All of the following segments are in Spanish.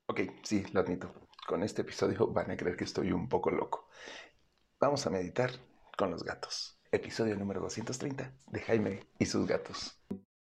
Ok, sí, lo admito. Con este episodio van a creer que estoy un poco loco. Vamos a meditar con los gatos. Episodio número 230 de Jaime y sus gatos.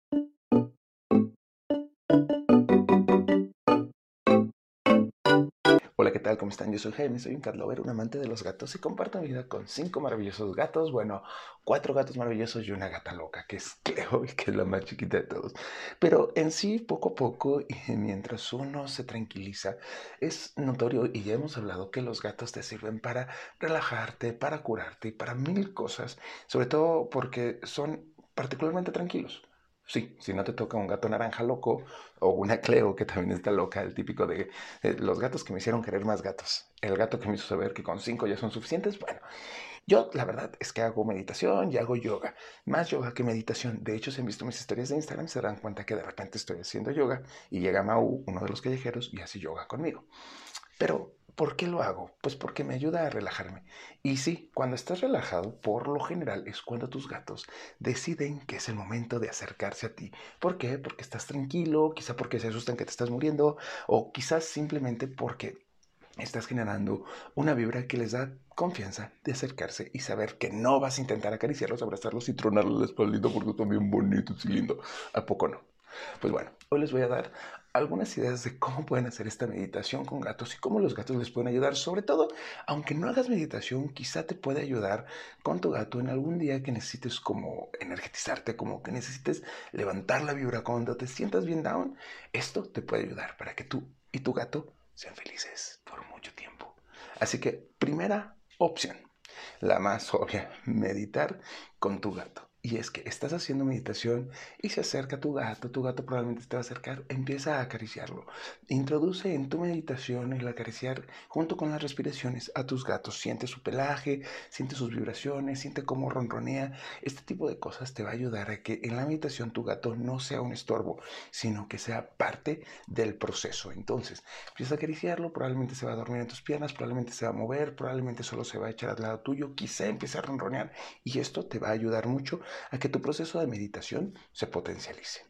Hola, ¿qué tal? ¿Cómo están? Yo soy Jaime, soy un cat lover, un amante de los gatos y comparto mi vida con 5 maravillosos gatos. Bueno, 4 gatos maravillosos y una gata loca, que es Cleo, y que es la más chiquita de todos. Pero en sí, poco a poco, y mientras uno se tranquiliza, es notorio, y ya hemos hablado, que los gatos te sirven para relajarte, para curarte y para mil cosas, sobre todo porque son particularmente tranquilos. Sí, si no te toca un gato naranja loco o una Cleo que también está loca, el típico de los gatos que me hicieron querer más gatos. El gato que me hizo saber que con 5 ya son suficientes. Bueno, yo la verdad es que hago meditación y hago yoga. Más yoga que meditación. De hecho, si han visto mis historias de Instagram, se darán cuenta que de repente estoy haciendo yoga y llega Mau, uno de los callejeros, y hace yoga conmigo. Pero, ¿por qué lo hago? Pues porque me ayuda a relajarme. Y sí, cuando estás relajado, por lo general es cuando tus gatos deciden que es el momento de acercarse a ti. ¿Por qué? Porque estás tranquilo, quizá porque se asustan que te estás muriendo, o quizás simplemente porque estás generando una vibra que les da confianza de acercarse y saber que no vas a intentar acariciarlos, abrazarlos y tronarles la espaldita porque están bien bonitos y lindos. ¿A poco no? Pues bueno, hoy les voy a dar algunas ideas de cómo pueden hacer esta meditación con gatos y cómo los gatos les pueden ayudar. Sobre todo, aunque no hagas meditación, quizá te puede ayudar con tu gato en algún día que necesites como energetizarte, como que necesites levantar la vibra cuando te sientas bien down. Esto te puede ayudar para que tú y tu gato sean felices por mucho tiempo. Así que, primera opción, la más obvia, meditar con tu gato. Y es que estás haciendo meditación y se acerca tu gato probablemente te va a acercar, empieza a acariciarlo. Introduce en tu meditación el acariciar junto con las respiraciones a tus gatos. Siente su pelaje, siente sus vibraciones, siente cómo ronronea. Este tipo de cosas te va a ayudar a que en la meditación tu gato no sea un estorbo, sino que sea parte del proceso. Entonces, empieza a acariciarlo, probablemente se va a dormir en tus piernas, probablemente se va a mover, probablemente solo se va a echar al lado tuyo, quizá empiece a ronronear y esto te va a ayudar mucho a que tu proceso de meditación se potencialice.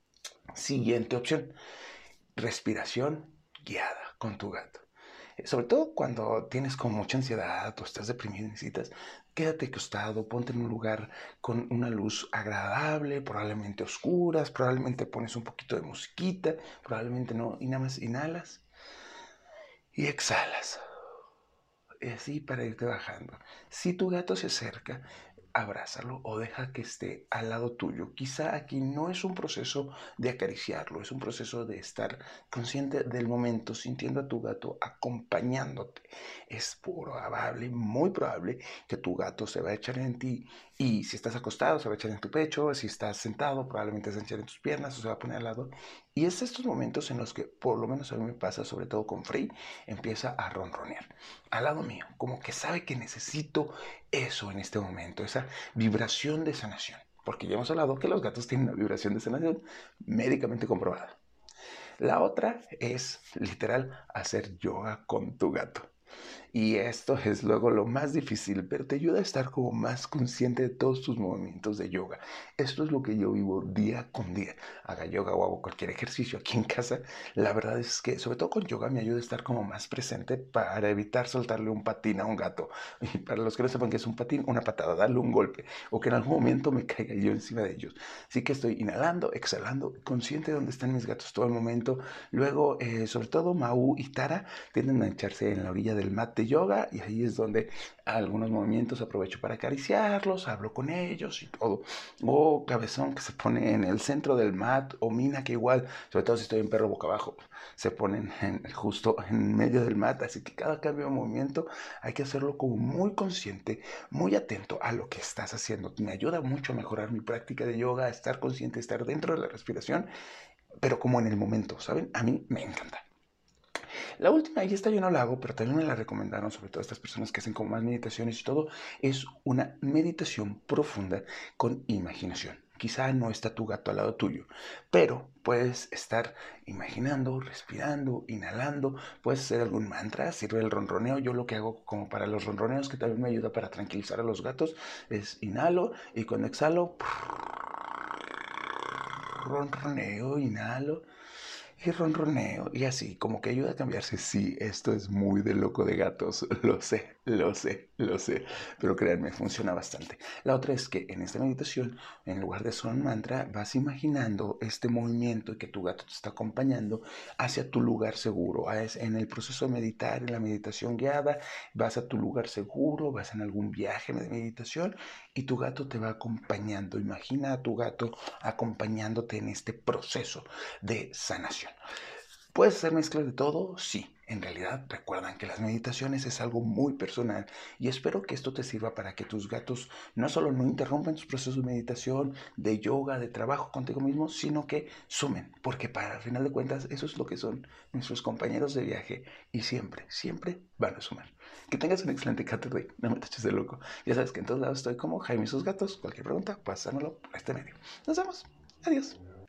Siguiente opción, respiración guiada con tu gato. Sobre todo cuando tienes como mucha ansiedad o estás deprimido y necesitas, quédate acostado, ponte en un lugar con una luz agradable, probablemente oscuras, probablemente pones un poquito de musiquita, probablemente no, y nada más inhalas y exhalas. Así para irte bajando. Si tu gato se acerca, abrázalo o deja que esté al lado tuyo. Quizá aquí no es un proceso de acariciarlo, es un proceso de estar consciente del momento, sintiendo a tu gato acompañándote. Es probable, muy probable, que tu gato se va a echar en ti y si estás acostado se va a echar en tu pecho, si estás sentado probablemente se va a echar en tus piernas o se va a poner al lado. Y es estos momentos en los que, por lo menos a mí me pasa, sobre todo con Frey, empieza a ronronear al lado mío, como que sabe que necesito eso en este momento, esa vibración de sanación. Porque ya hemos hablado que los gatos tienen una vibración de sanación médicamente comprobada. La otra es literal hacer yoga con tu gato. Y esto es luego lo más difícil, pero te ayuda a estar como más consciente de todos tus movimientos de yoga. Esto es lo que yo vivo día con día. Haga yoga o hago cualquier ejercicio aquí en casa. La verdad es que, sobre todo con yoga, me ayuda a estar como más presente para evitar soltarle un patín a un gato. Y para los que no sepan qué es un patín, una patada, darle un golpe o que en algún momento me caiga yo encima de ellos. Así que estoy inhalando, exhalando, consciente de dónde están mis gatos todo el momento. Luego, sobre todo Mau y Tara tienden a echarse en la orilla del mat de yoga y ahí es donde algunos movimientos aprovecho para acariciarlos, hablo con ellos y todo. O Cabezón que se pone en el centro del mat o Mina que igual, sobre todo si estoy en perro boca abajo, se ponen justo en medio del mat, así que cada cambio de movimiento hay que hacerlo como muy consciente, muy atento a lo que estás haciendo. Me ayuda mucho a mejorar mi práctica de yoga, a estar consciente, estar dentro de la respiración, pero como en el momento, ¿saben? A mí me encanta. La última, y esta yo no la hago, pero también me la recomendaron, sobre todo estas personas que hacen como más meditaciones y todo, es una meditación profunda con imaginación. Quizá no está tu gato al lado tuyo, pero puedes estar imaginando, respirando, inhalando, puedes hacer algún mantra, sirve el ronroneo. Yo lo que hago como para los ronroneos, que también me ayuda para tranquilizar a los gatos, es inhalo y cuando exhalo, ronroneo, inhalo y ronroneo y así, como que ayuda a cambiarse. Sí, esto es muy de loco de gatos, lo sé, lo sé, lo sé, pero créanme, funciona bastante. La otra es que en esta meditación, en lugar de son mantra, vas imaginando este movimiento y que tu gato te está acompañando hacia tu lugar seguro. En el proceso de meditar, en la meditación guiada, vas a tu lugar seguro, vas en algún viaje de meditación y tu gato te va acompañando. Imagina a tu gato acompañándote en este proceso de sanación. ¿Puedes hacer mezcla de todo? Sí. En realidad, recuerdan que las meditaciones es algo muy personal y espero que esto te sirva para que tus gatos no solo no interrumpan tus procesos de meditación, de yoga, de trabajo contigo mismo, sino que sumen, porque para el final de cuentas eso es lo que son nuestros compañeros de viaje y siempre, siempre van a sumar. Que tengas un excelente Caterday, no me taches de loco. Ya sabes que en todos lados estoy como Jaime y sus gatos. Cualquier pregunta, pásamelo por este medio. Nos vemos. Adiós.